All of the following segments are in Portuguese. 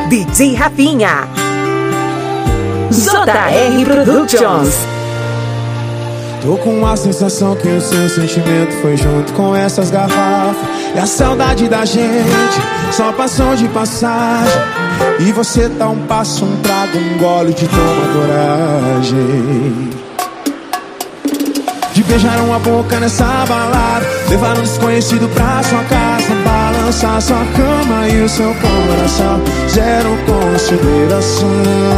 DJ Rafinha, JR Productions. Tô com a sensação que o seu sentimento foi junto com essas garrafas. E a saudade da gente só passou de passagem. E você tá um passo, um trago, um gole de toma coragem de beijar uma boca nessa balada, levar um desconhecido pra sua casa, balançar sua cama e o seu coração, zero consideração.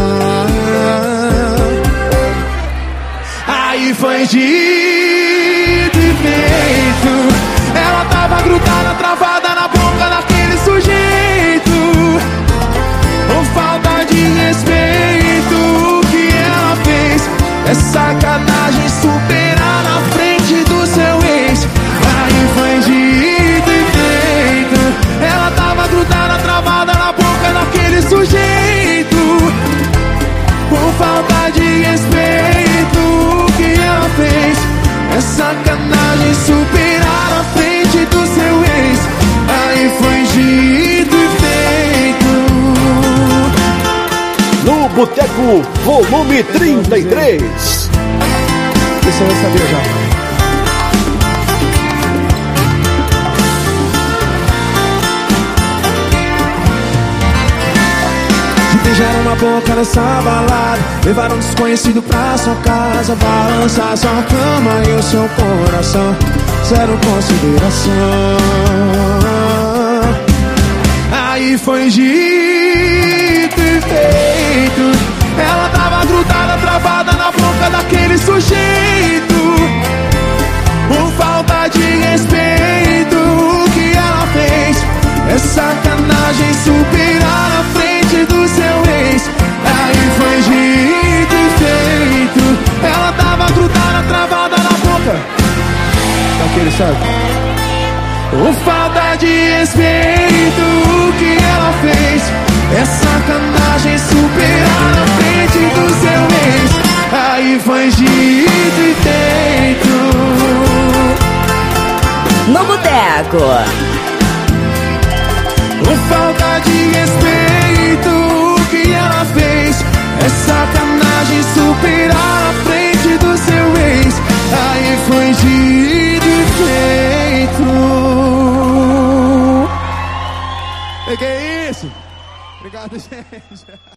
Aí foi dito e feito, ela tava grudada, travada na boca daquele sujeito, com falta de respeito. O que ela fez é sacanagem, superar na frente do seu ex. Aí foi dito e feito, ela tava grudada, travada na boca daquele sujeito, com falta de respeito. O que ela fez é sacanagem, superar na frente do seu ex. Aí foi dito e feito. No Boteco, volume 33. Você vai saber já. De beijar uma boca nessa balada, levar um desconhecido pra sua casa, balançar sua cama e o seu coração, zero consideração. Aí foi dito e feito, ela tava grudada, travada na boca daquele sujeito, com falta de respeito. O que ela fez é sacanagem, superar na frente do seu ex. Aí foi dito e feito, ela tava grudada, travada na boca daquele, sabe? Com falta de respeito. O que ela fez é sacanagem, superar na frente do seu ex. Aí foi dito e feito. No Boteco. Com falta de respeito. O que ela fez é sacanagem, superar na frente do seu ex. Aí foi dito e feito. Que é isso? Obrigado, gente.